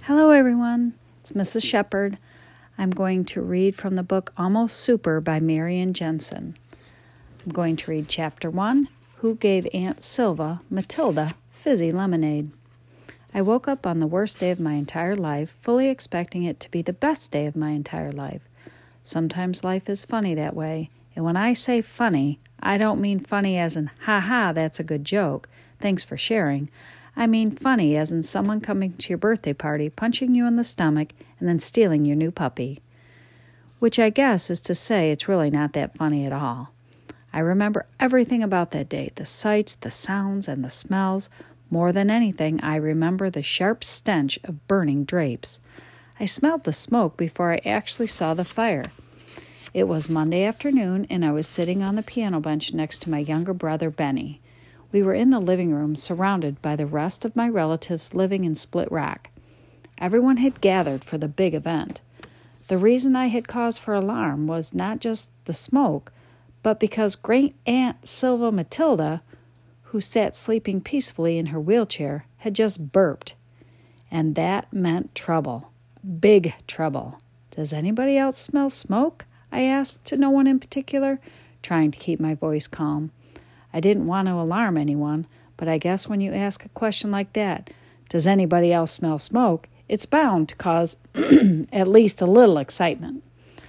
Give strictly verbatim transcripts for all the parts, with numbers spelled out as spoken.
Hello everyone, it's Missus Shepherd. I'm going to read from the book Almost Super by Marian Jensen. I'm going to read chapter one, Who Gave Aunt Silva, Matilda, Fizzy Lemonade? I woke up on the worst day of my entire life, fully expecting it to be the best day of my entire life. Sometimes life is funny that way, and when I say funny, I don't mean funny as in, ha ha, that's a good joke, thanks for sharing. I mean funny as in someone coming to your birthday party, punching you in the stomach, and then stealing your new puppy. Which I guess is to say it's really not that funny at all. I remember everything about that day, the sights, the sounds, and the smells. More than anything, I remember the sharp stench of burning drapes. I smelled the smoke before I actually saw the fire. It was Monday afternoon, and I was sitting on the piano bench next to my younger brother, Benny. We were in the living room, surrounded by the rest of my relatives living in Split Rock. Everyone had gathered for the big event. The reason I had cause for alarm was not just the smoke, but because Great Aunt Silva Matilda, who sat sleeping peacefully in her wheelchair, had just burped. And that meant trouble. Big trouble. Does anybody else smell smoke? I asked, to no one in particular, trying to keep my voice calm. I didn't want to alarm anyone, but I guess when you ask a question like that, does anybody else smell smoke, it's bound to cause at least a little excitement.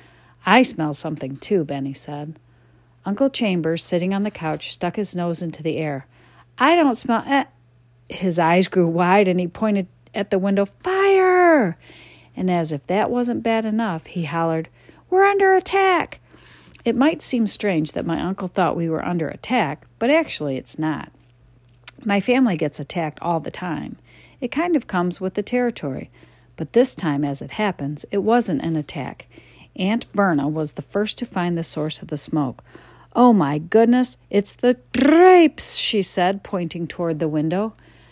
I smell something too, Benny said. Uncle Chambers, sitting on the couch, stuck his nose into the air. I don't smell... Eh. His eyes grew wide and he pointed at the window. Fire! And as if that wasn't bad enough, he hollered, We're under attack! It might seem strange that my uncle thought we were under attack, but actually it's not. My family gets attacked all the time. It kind of comes with the territory. But this time, as it happens, it wasn't an attack. Aunt Verna was the first to find the source of the smoke. Oh my goodness, it's the drapes, she said, pointing toward the window.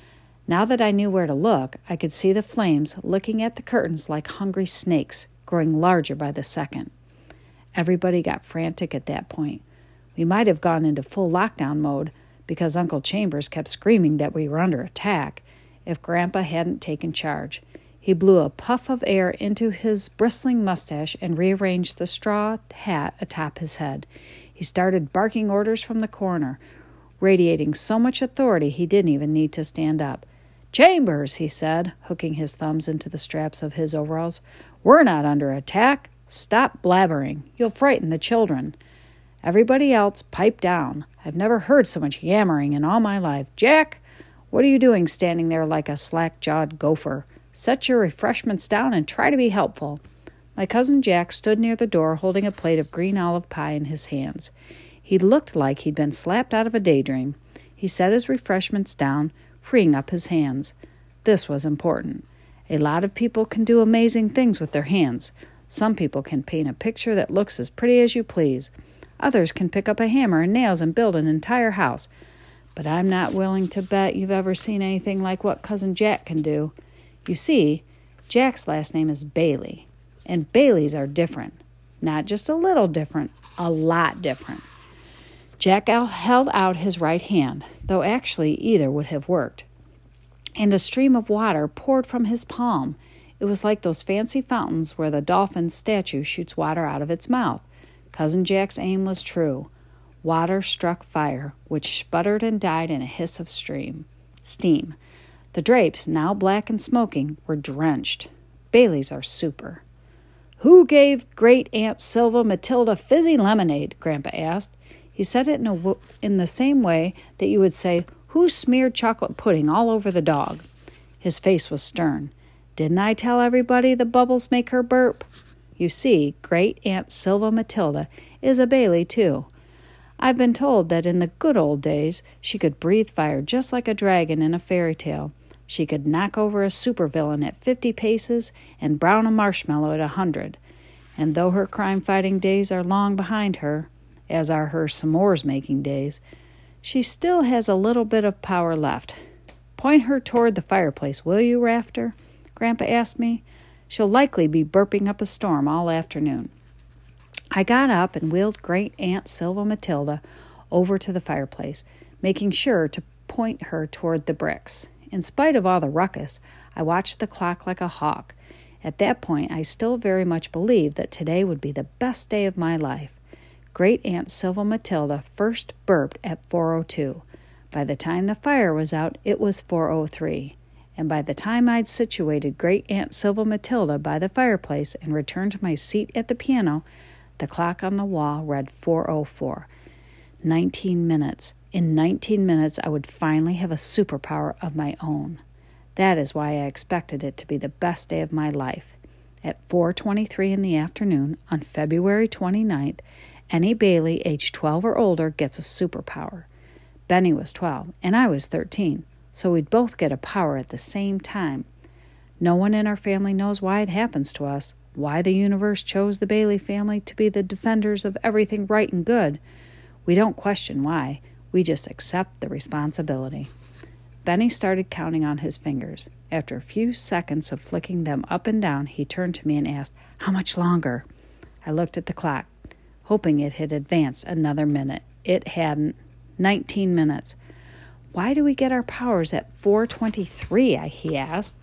Now that I knew where to look, I could see the flames licking at the curtains like hungry snakes, growing larger by the second. Everybody got frantic at that point. We might have gone into full lockdown mode because Uncle Chambers kept screaming that we were under attack if Grandpa hadn't taken charge. He blew a puff of air into his bristling mustache and rearranged the straw hat atop his head. He started barking orders from the corner, radiating so much authority he didn't even need to stand up. Chambers, he said, hooking his thumbs into the straps of his overalls. We're not under attack. Stop blabbering. You'll frighten the children. Everybody else piped down. I've never heard so much yammering in all my life. Jack, what are you doing standing there like a slack-jawed gopher? Set your refreshments down and try to be helpful. My cousin Jack stood near the door holding a plate of green olive pie in his hands. He looked like he'd been slapped out of a daydream. He set his refreshments down, freeing up his hands. This was important. A lot of people can do amazing things with their hands. Some people can paint a picture that looks as pretty as you please. Others can pick up a hammer and nails and build an entire house. But I'm not willing to bet you've ever seen anything like what Cousin Jack can do. You see, Jack's last name is Bailey, and Baileys are different. Not just a little different, a lot different. Jack held out his right hand, though actually either would have worked, and a stream of water poured from his palm. It was like those fancy fountains where the dolphin statue shoots water out of its mouth. Cousin Jack's aim was true. Water struck fire, which sputtered and died in a hiss of stream. steam. The drapes, now black and smoking, were drenched. Baileys are super. Who gave Great Aunt Silva Matilda fizzy lemonade? Grandpa asked. He said it in, a w- in the same way that you would say, Who smeared chocolate pudding all over the dog? His face was stern. Didn't I tell everybody the bubbles make her burp? You see, Great Aunt Silva Matilda is a Bailey, too. I've been told that in the good old days she could breathe fire just like a dragon in a fairy tale. She could knock over a supervillain at fifty paces and brown a marshmallow at a hundred. And though her crime-fighting days are long behind her, as are her s'mores-making days, she still has a little bit of power left. Point her toward the fireplace, will you, Rafter? Grandpa asked me. She'll likely be burping up a storm all afternoon. I got up and wheeled Great Aunt Silva Matilda over to the fireplace, making sure to point her toward the bricks. In spite of all the ruckus, I watched the clock like a hawk. At that point, I still very much believed that today would be the best day of my life. Great Aunt Silva Matilda first burped at four oh two. By the time the fire was out, it was four oh three. And by the time I'd situated Great Aunt Silva Matilda by the fireplace and returned to my seat at the piano, the clock on the wall read four oh four. Nineteen minutes. In nineteen minutes, I would finally have a superpower of my own. That is why I expected it to be the best day of my life. At four twenty-three in the afternoon, on February twenty-ninth, any Bailey aged twelve or older gets a superpower. Benny was twelve, and I was thirteen, so we'd both get a power at the same time. No one in our family knows why it happens to us, why the universe chose the Bailey family to be the defenders of everything right and good. We don't question why. We just accept the responsibility. Benny started counting on his fingers. After a few seconds of flicking them up and down, he turned to me and asked, "How much longer?" I looked at the clock, hoping it had advanced another minute. It hadn't. Nineteen minutes. "Why do we get our powers at four twenty-three?" he asked.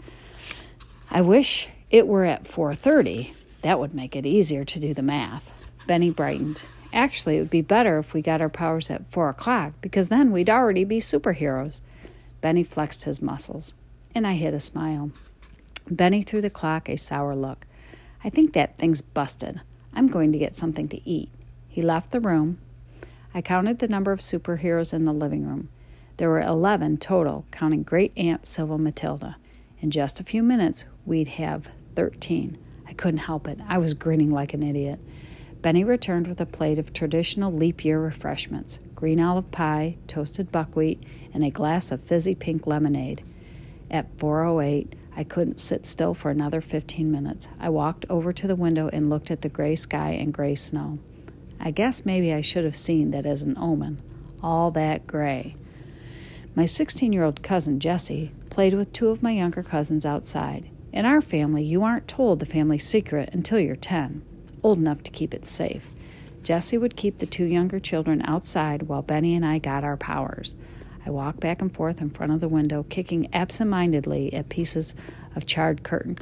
"I wish it were at four thirty. That would make it easier to do the math." Benny brightened. "Actually, it would be better if we got our powers at four o'clock, because then we'd already be superheroes." Benny flexed his muscles, and I hid a smile. Benny threw the clock a sour look. "I think that thing's busted. I'm going to get something to eat." He left the room. I counted the number of superheroes in the living room. There were eleven total, counting Great Aunt Silva Matilda. In just a few minutes, we'd have thirteen. I couldn't help it. I was grinning like an idiot. Benny returned with a plate of traditional leap year refreshments, green olive pie, toasted buckwheat, and a glass of fizzy pink lemonade. At four oh eight, I couldn't sit still for another fifteen minutes. I walked over to the window and looked at the gray sky and gray snow. I guess maybe I should have seen that as an omen. All that gray. My sixteen-year-old cousin, Jessie, played with two of my younger cousins outside. In our family, you aren't told the family secret until you're ten. Old enough to keep it safe. Jessie would keep the two younger children outside while Benny and I got our powers. I walked back and forth in front of the window, kicking absent-mindedly at pieces of charred curtain.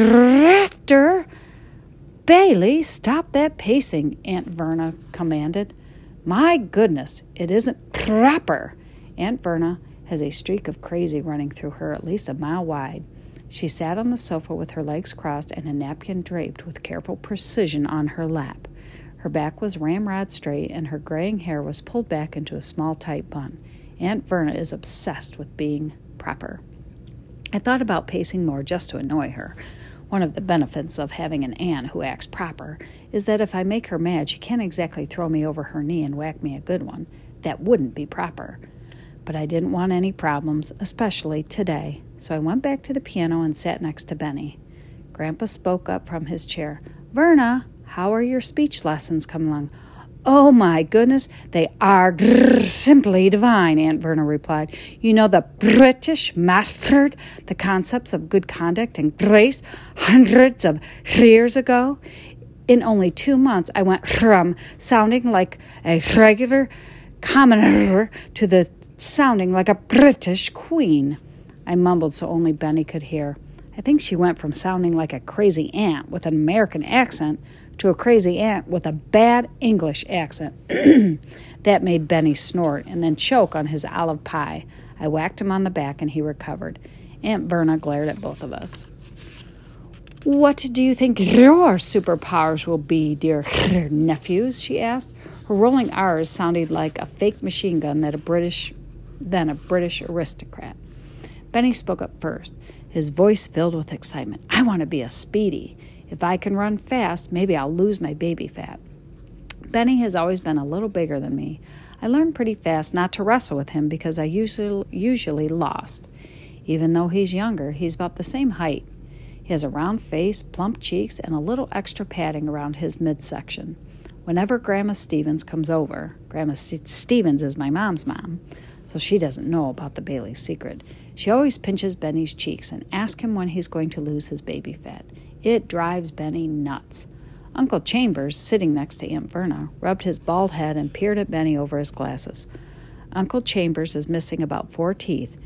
"Rafter! Bailey, stop that pacing," Aunt Verna commanded. "My goodness, it isn't proper." Aunt Verna has a streak of crazy running through her at least a mile wide. She sat on the sofa with her legs crossed and a napkin draped with careful precision on her lap. Her back was ramrod straight, and her graying hair was pulled back into a small, tight bun. Aunt Verna is obsessed with being proper. I thought about pacing more just to annoy her. One of the benefits of having an aunt who acts proper is that if I make her mad, she can't exactly throw me over her knee and whack me a good one. That wouldn't be proper. But I didn't want any problems, especially today, so I went back to the piano and sat next to Benny. Grandpa spoke up from his chair. "Verna, how are your speech lessons coming along?" "Oh, my goodness, they are grrr, simply divine," Aunt Verna replied. "You know, the British mastered the concepts of good conduct and grace hundreds of years ago. In only two months, I went from sounding like a regular commoner to the sounding like a British queen." I mumbled so only Benny could hear. I think she went from sounding like a crazy aunt with an American accent to a crazy aunt with a bad English accent. That made Benny snort and then choke on his olive pie. I whacked him on the back and he recovered. Aunt Verna glared at both of us. "What do you think your superpowers will be, dear nephews?" she asked. Her rolling R's sounded like a fake machine gun that a British, than a British aristocrat. Benny spoke up first, his voice filled with excitement. "I want to be a Speedy. If I can run fast, maybe I'll lose my baby fat." Benny has always been a little bigger than me. I learned pretty fast not to wrestle with him because I usually, usually lost. Even though he's younger, he's about the same height. He has a round face, plump cheeks, and a little extra padding around his midsection. Whenever Grandma Stevens comes over, Grandma St- Stevens is my mom's mom, so she doesn't know about the Bailey secret. She always pinches Benny's cheeks and asks him when he's going to lose his baby fat. It drives Benny nuts. Uncle Chambers, sitting next to Aunt Verna, rubbed his bald head and peered at Benny over his glasses. Uncle Chambers is missing about four teeth,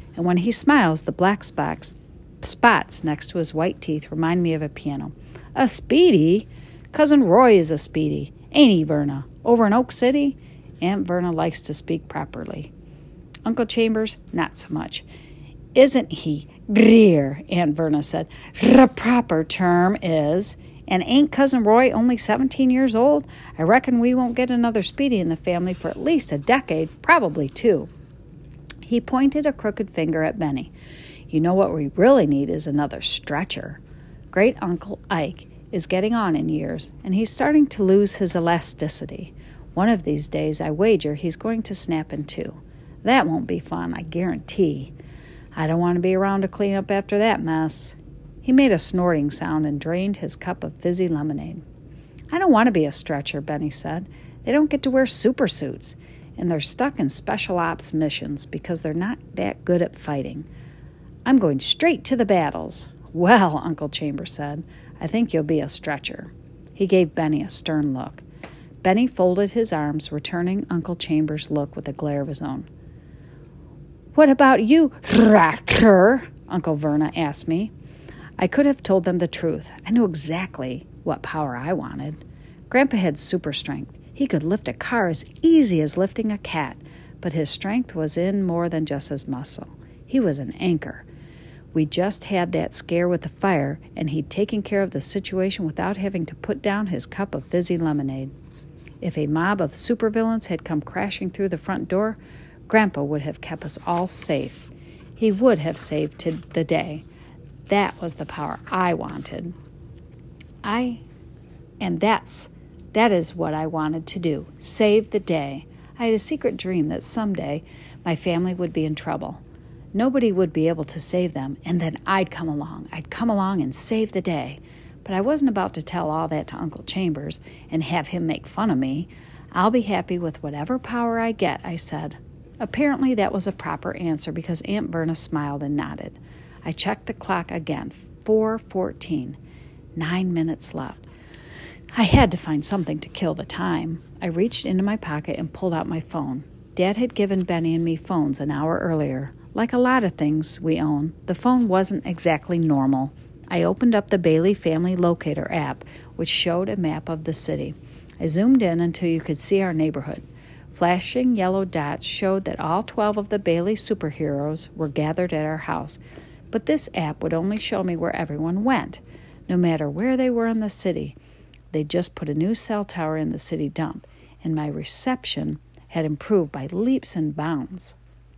And when he smiles, the black spots, spots next to his white teeth remind me of a piano. A Speedy? Cousin Roy is a Speedy. Ain't he, Verna? Over in Oak City? Aunt Verna likes to speak properly. Uncle Chambers, not so much. Isn't he? Dear, Aunt Verna said. The proper term is... And ain't Cousin Roy only seventeen years old? I reckon we won't get another Speedy in the family for at least a decade, probably two. He pointed a crooked finger at Benny. You know what we really need is another stretcher. Great Uncle Ike is getting on in years, and he's starting to lose his elasticity. One of these days, I wager he's going to snap in two. That won't be fun, I guarantee. I don't want to be around to clean up after that mess. He made a snorting sound and drained his cup of fizzy lemonade. I don't want to be a stretcher, Benny said. They don't get to wear super suits, and they're stuck in special ops missions because they're not that good at fighting. I'm going straight to the battles. Well, Uncle Chambers said, I think you'll be a stretcher. He gave Benny a stern look. Benny folded his arms, returning Uncle Chambers' look with a glare of his own. What about you, Racker? Uncle Verna asked me. I could have told them the truth. I knew exactly what power I wanted. Grandpa had super strength. He could lift a car as easy as lifting a cat, but his strength was in more than just his muscle. He was an anchor. We just had that scare with the fire, and he'd taken care of the situation without having to put down his cup of fizzy lemonade. If a mob of supervillains had come crashing through the front door, Grandpa would have kept us all safe. He would have saved the day. That was the power I wanted. I, and that's, that is what I wanted to do, save the day. I had a secret dream that someday my family would be in trouble. Nobody would be able to save them, and then I'd come along. I'd come along and save the day. But I wasn't about to tell all that to Uncle Chambers and have him make fun of me. I'll be happy with whatever power I get, I said. Apparently that was a proper answer because Aunt Verna smiled and nodded. I checked the clock again, four fourteen. Nine minutes left. I had to find something to kill the time. I reached into my pocket and pulled out my phone. Dad had given Benny and me phones an hour earlier. Like a lot of things we own, the phone wasn't exactly normal. I opened up the Bailey Family Locator app, which showed a map of the city. I zoomed in until you could see our neighborhood. Flashing yellow dots showed that all twelve of the Bailey superheroes were gathered at our house. But this app would only show me where everyone went, no matter where they were in the city. They just put a new cell tower in the city dump, and my reception had improved by leaps and bounds.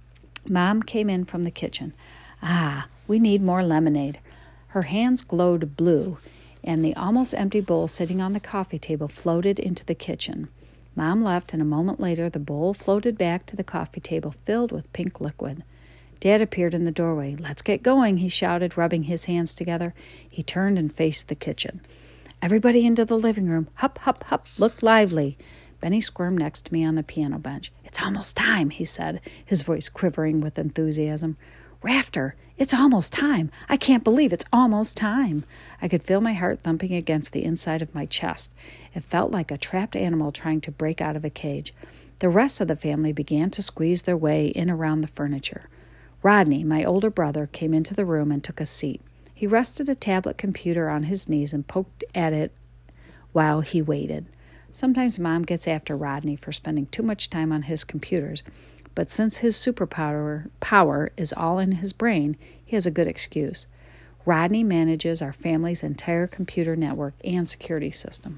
Mom came in from the kitchen. Ah, we need more lemonade. Her hands glowed blue, and the almost empty bowl sitting on the coffee table floated into the kitchen. Mom left, and a moment later the bowl floated back to the coffee table filled with pink liquid. Dad appeared in the doorway. Let's get going, he shouted, rubbing his hands together. He turned and faced the kitchen. Everybody into the living room. Hup, hup, hup, look lively. Benny squirmed next to me on the piano bench. It's almost time, he said, his voice quivering with enthusiasm. Rafter, it's almost time. I can't believe it's almost time. I could feel my heart thumping against the inside of my chest. It felt like a trapped animal trying to break out of a cage. The rest of the family began to squeeze their way in around the furniture. Rodney, my older brother, came into the room and took a seat. He rested a tablet computer on his knees and poked at it while he waited. Sometimes Mom gets after Rodney for spending too much time on his computers, but since his superpower power is all in his brain, he has a good excuse. Rodney manages our family's entire computer network and security system.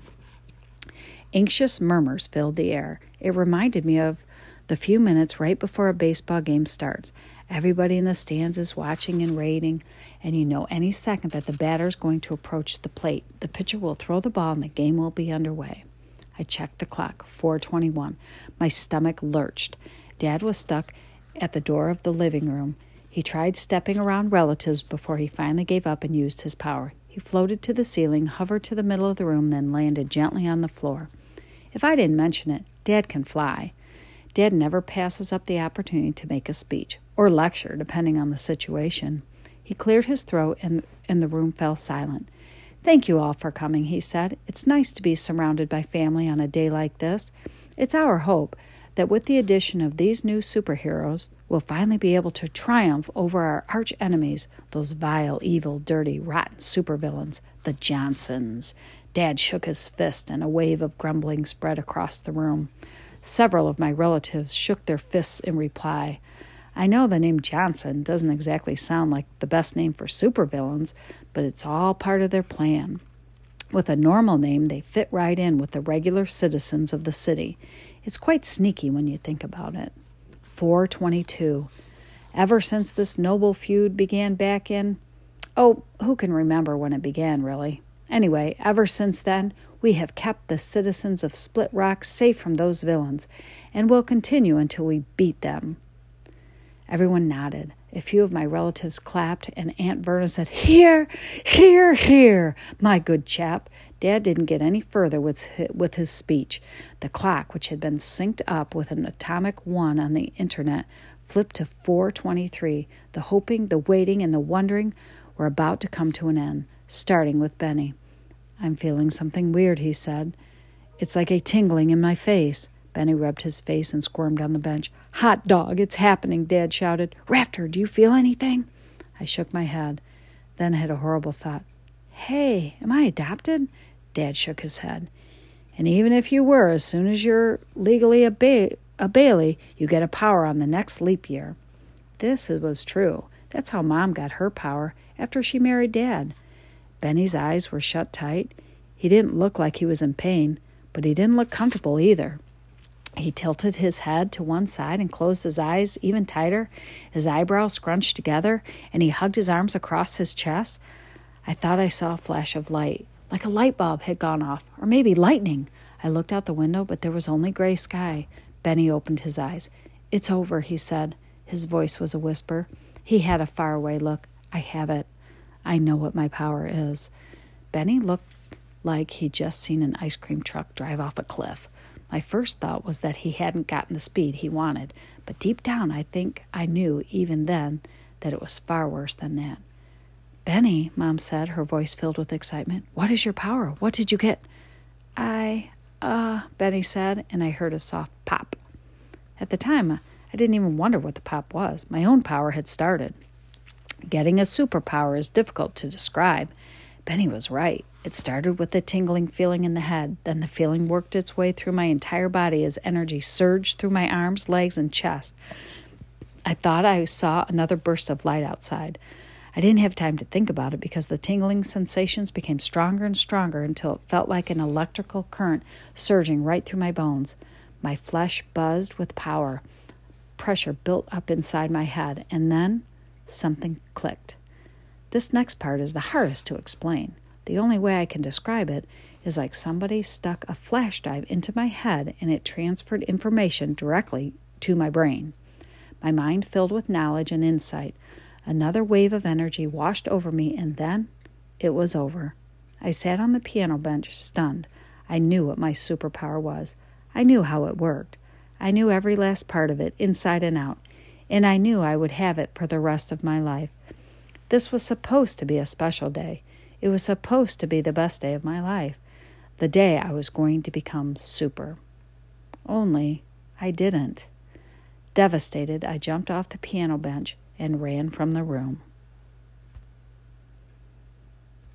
Anxious murmurs filled the air. It reminded me of the few minutes right before a baseball game starts. Everybody in the stands is watching and rating, and you know any second that the batter is going to approach the plate. The pitcher will throw the ball and the game will be underway. I checked the clock, four twenty-one. My stomach lurched. Dad was stuck at the door of the living room. He tried stepping around relatives before he finally gave up and used his power. He floated to the ceiling, hovered to the middle of the room, then landed gently on the floor. If I didn't mention it, Dad can fly. Dad never passes up the opportunity to make a speech, or lecture, depending on the situation. He cleared his throat, and, and the room fell silent. Thank you all for coming, he said. It's nice to be surrounded by family on a day like this. It's our hope that with the addition of these new superheroes, we'll finally be able to triumph over our arch enemies, those vile, evil, dirty, rotten supervillains, the Johnsons. Dad shook his fist, and a wave of grumbling spread across the room. Several of my relatives shook their fists in reply. I know the name Johnson doesn't exactly sound like the best name for supervillains, but it's all part of their plan. With a normal name, they fit right in with the regular citizens of the city. It's quite sneaky when you think about it. four twenty-two. Ever since this noble feud began back in... Oh, who can remember when it began, really? Anyway, ever since then, we have kept the citizens of Split Rock safe from those villains, and will continue until we beat them. Everyone nodded. A few of my relatives clapped, and Aunt Verna said, "Hear, hear, hear, my good chap." Dad didn't get any further with, with his speech. The clock, which had been synced up with an atomic one on the internet, flipped to four twenty-three. The hoping, the waiting, and the wondering were about to come to an end, starting with Benny. "I'm feeling something weird," he said. "It's like a tingling in my face." Benny rubbed his face and squirmed on the bench. "Hot dog, it's happening," Dad shouted. "Rafter, do you feel anything?" I shook my head, then had a horrible thought. "Hey, am I adopted?" Dad shook his head. "And even if you were, as soon as you're legally a, ba- a Bailey, you get a power on the next leap year." This was true. That's how Mom got her power after she married Dad. Benny's eyes were shut tight. He didn't look like he was in pain, but he didn't look comfortable either. He tilted his head to one side and closed his eyes even tighter, his eyebrows scrunched together, and he hugged his arms across his chest. I thought I saw a flash of light, like a light bulb had gone off, or maybe lightning. I looked out the window, but there was only gray sky. Benny opened his eyes. "It's over," he said. His voice was a whisper. He had a faraway look. "I have it. I know what my power is." Benny looked like he'd just seen an ice cream truck drive off a cliff. My first thought was that he hadn't gotten the speed he wanted, but deep down I think I knew even then that it was far worse than that. "Benny," Mom said, her voice filled with excitement, "what is your power? What did you get?" I, uh, Benny said, and I heard a soft pop. At the time, I didn't even wonder what the pop was. My own power had started. Getting a superpower is difficult to describe. Benny was right. It started with a tingling feeling in the head. Then the feeling worked its way through my entire body as energy surged through my arms, legs, and chest. I thought I saw another burst of light outside. I didn't have time to think about it because the tingling sensations became stronger and stronger until it felt like an electrical current surging right through my bones. My flesh buzzed with power. Pressure built up inside my head, and then something clicked. This next part is the hardest to explain. The only way I can describe it is like somebody stuck a flash drive into my head and it transferred information directly to my brain. My mind filled with knowledge and insight. Another wave of energy washed over me, and then it was over. I sat on the piano bench, stunned. I knew what my superpower was. I knew how it worked. I knew every last part of it, inside and out, and I knew I would have it for the rest of my life. This was supposed to be a special day. It was supposed to be the best day of my life, the day I was going to become super. Only I didn't. Devastated, I jumped off the piano bench and ran from the room.